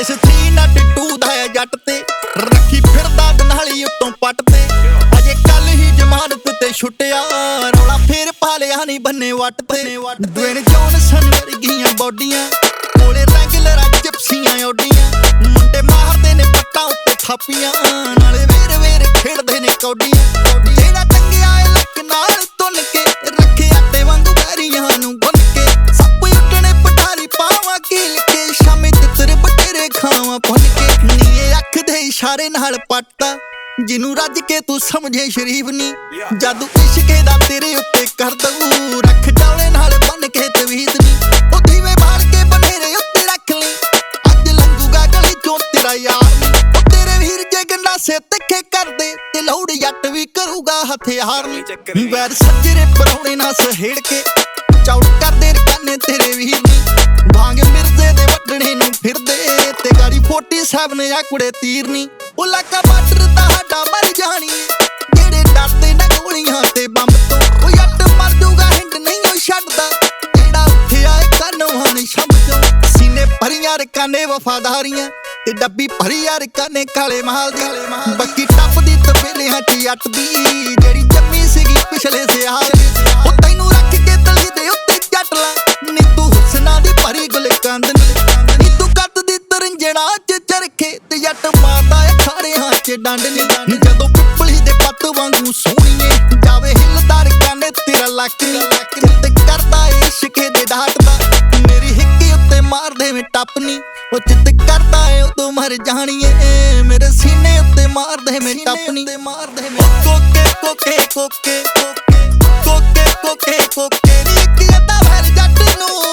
Case 302 ਦਾ ਹੈ ਜੱਟ ਤੇ, ਰੱਖੀ ਫਿਰਦਾ ਦਨਾਲੀ ਉੱਤੋਂ ਪੱਟ ਤੇ। ਅਜੇ ਕੱਲ ਹੀ ਜ਼ਮਾਨਤ ਤੇ ਛੁੱਟਿਆ, ਰੌਲਾ ਫੇਰ ਪਾ ਲਿਆ ਨੀ ਬੰਨੇ ਵੱਟ ਤੇ। ਡਵੇਨ ਜੌਨਸਨ ਵਰਗੀਆਂ ਬੋਡੀਆਂ ਕੋਲੇ ਰੈਂਗਲਰਾਂ ਜਿਪਸੀਆਂ ਓਡੀਆਂ, ਮੁੰਡੇ ਮਾਰਦੇ ਨੇ ਪੱਟਾਂ ਉੱਤੇ ਥਾਪੀਆਂ, ਨਾਲੇ ਵੇਰ ਵੇਰ ਖੇਡਦੇ ਨੇ ਕੌਡੀਆਂ। ਜਿਹੜਾ ਟੰਗਿਆ ਏ ਲੱਕ ਨਾਲ ਤੁੰਨ ਕੇ, ਰੱਖੇ ਆਟੇ ਵਾਂਗੂ ਬੈਰੀਆਂ ਨੂੰ ਗੁੰਨ ਕੇ। ਸੱਪ ਉੱਡਣੇ ਪਟਾਰੀ ਪਾਵਾਂ ਕੀਲ ਕੇ, ਸ਼ਾਮੇ ਤਿੱਤਰ ਬਟੇਰੇ ਖਾਵਾਂ ਭੁੰਨ ਕੇ। ਨੀਏ ਅੱਖ ਦੇ ਇਸ਼ਾਰੇ ਨਾਲ ਪੱਟਦਾ ਜਿਹਨੂੰ ਰੱਜ ਕੇ ਤੂੰ ਸਮਝੇ ਸ਼ਰੀਫ ਨੀ, ਜਾਦੂ ਇਸ਼ਕੇ ਦਾ ਤੇਰੇ ਉੱਤੇ ਕਰ ਦਊ, ਰੱਖ ਡੌਲੇ ਨਾਲ ਬੰਨ ਕੇ ਤਵੀਤ ਨੀ। ਉਹ ਦੀਵੇ ਬਾਲ ਕੇ ਬਨੇਰੇ ਉੱਤੇ ਰੱਖ ਲਈ, ਅੱਜ ਲੰਘੂਗਾ ਗਲੀ ਚੋਂ ਤੇਰਾ ਯਾਰ ਨੀ। ਉਹ ਤੇਰੇ ਵੀਰ ਜੇ ਗੰਡਾਸੇ ਤਿੱਖੇ ਕਰਦੇ, ਤੇ ਲੌੜ ਜੱਟ ਵੀ ਕਰੂਗਾ ਹਥਿਆਰ ਨੀ। ਵੈਰ ਸੱਜਰੇ ਪਰੌਣੇ ਨਾਲ ਸਹੇੜ ਕੇ, ਚੌੜ ਕਰਦੇ ਰਕਾਨੇ ਤੇਰੇ ਵੀਰ ਨੀ। ਭਾਂਗ ਮਿਰਜ਼ੇ ਦੇ ਵੱਢਣੇ ਨੂੰ ਫਿਰਦੇ, ਤੇ ਗਾੜੀ 47 ਆ ਕੁੜੇ ਤੀਰ ਨੀ। ਉਹ ਲਾਕਾ ਬਾਰਡਰ ਤੁਹਾਡਾ ਮਰ ਜਾਣੀ, ਜਿਹੜੇ ਡਰਦੇ ਨਾ ਗੋਲੀਆਂ ਤੇ ਬੰਬ ਤੋਂ। ਉਹ ਜੱਟ ਮਰ ਜੂਗਾ ਹਿੰਡ ਨਹੀਂ ਉਹ ਛੱਡਦਾ, ਜਿਹੜਾ ਉੱਠਿਆ ਏ ਕਾਨੋਂ ਨੀ ਸ਼ੰਭ ਚੋਂ। ਸੀਨੇ ਭਰੀਆਂ ਰਕਾਨੇ ਵਫਾਦਾਰੀਆਂ, ਤੇ ਡੱਬੀ ਭਰੀ ਆ ਰਕਾਨੇ ਕਾਲੇ ਮਹਾਲ ਦੀ। ਬੱਕੀ ਟੱਪਦੀ ਤਬੇਲਿਆਂ ਚ ਜੱਟ ਦੀ, ਜਿਹੜੀ ਜੰਮੀ ਸੀਗੀ ਪਿਛਲੇ ਸਿਆਲ। ਉਹ ਤੈਨੂੰ ਰੱਖ ਕੇ ਤਲੀ ਦੇ ਉੱਤੇ ਜੱਟ ਲਾ, ਨੀ ਤੂੰ ਹੁਸਨਾ ਦੀ ਭਰੀ ਗੁਲਕੰਦ ਨੀ। ਤੂੰ ਕੱਦ ਦੀ ਤਰੰਜਣਾ ਚ ਚਰਖੇ, ਤੇ ਜੱਟ ਮਾਰਦਾ ਏ ਖਾੜਿਆਂ ਚ ਡੰਡ ਨੀ। ਜਦੋਂ ਪਿੱਪਲੀ ਦੇ ਪੱਤ ਵਾਂਗੂ ਸੋਹਣੀਏ, ਜਾਵੇ ਹਿੱਲਦਾ ਰਕਾਨੇ ਤੇਰਾ ਲੱਕ ਨੀ। ਤੇ ਕਰਦਾ ਏ ਇਸ਼ਕੇ ਦੇ ਡਾਟਦਾ, ਮੇਰੀ ਹਿੱਕੀ ਉੱਤੇ ਮਾਰ ਦੇਵੇਂ ਟੱਪ ਨੀ। ਉਹ ਚਿੱਤ ਕਰਦਾ ਏ ਉਦੋਂ ਮਰ ਜਾਣੀਏ, ਮੇਰੇ ਸੀਨੇ ਉੱਤੇ ਮਾਰ ਦੇਵੇਂ ਟੱਪ ਨੀ। ਕੋਕੇ ਕੋਕੇ ਕੋਕੇ ਕੋਕੇ ਕੋਕੇ ਕੋਕੇ ਕੋਕੇ ਨੀ, ਇੱਕ ਅੱਧਾ ਵੈਰ ਜੱਟ ਨੂੰ